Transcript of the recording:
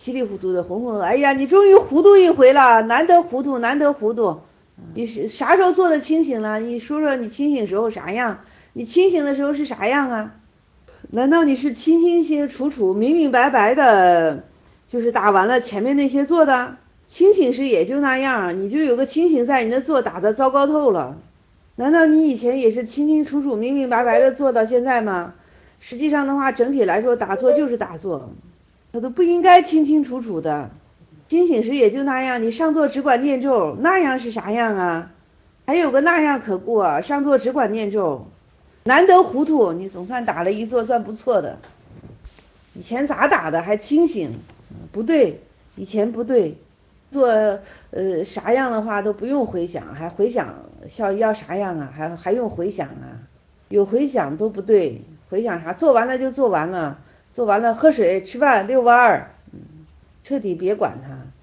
稀里糊涂的浑浑噩，哎呀，你终于糊涂一回了，难得糊涂，难得糊涂。你是啥时候做的清醒了？你说说你清醒时候啥样？你清醒的时候是啥样啊？难道你是清清楚楚、明明白白的，就是打完了前面那些做的？清醒时也就那样，你就有个清醒在，你的做打得糟糕透了。难道你以前也是清清楚楚、明明白白的做到现在吗？实际上的话，整体来说，打坐就是打坐，他都不应该清清楚楚的。清醒时也就那样，你上座只管念咒，那样是啥样啊？还有个那样可不啊，上座只管念咒，难得糊涂，你总算打了一座算不错的。以前咋打的还清醒？不对，以前不对。做啥样的话都不用回想，还回想要啥样啊？还用回想啊？有回想都不对，回想啥？做完了就做完了，做完了喝水吃饭遛弯儿，彻底别管它。